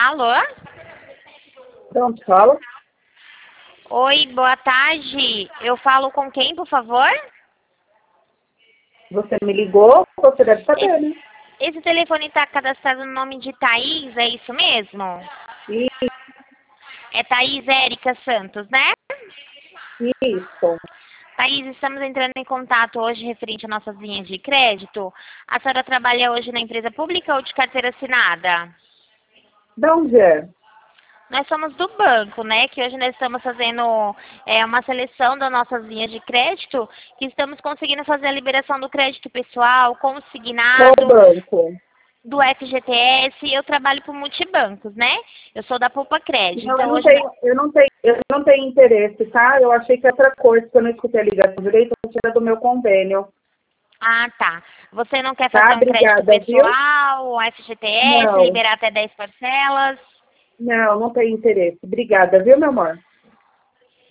Alô? Pronto, fala. Oi, boa tarde. Eu falo com quem, por favor? Você me ligou, você deve saber, né? Esse telefone está cadastrado no nome de Thaís, é isso mesmo? Isso, É Thaís Érica Santos, né? isso. Thaís, estamos entrando em contato hoje referente a nossas linhas de crédito. A senhora trabalha hoje na empresa pública ou de carteira assinada? De onde é? Nós somos do banco, né? Que hoje nós estamos fazendo uma seleção das nossas linhas de crédito, que estamos conseguindo fazer a liberação do crédito pessoal, Qual consignado, banco? do FGTS. Eu trabalho por multibancos, né? Eu sou da Poupa Crédito. Não, Então hoje eu não tenho interesse, tá? Eu achei que era outra coisa, que eu não escutei a ligação direito, eu tiro do meu convênio. Ah, tá. Você não quer Tá? fazer um crédito Obrigada, viu? pessoal, um FGTS, Não, liberar até 10 parcelas? não tenho interesse. Obrigada, viu, meu amor?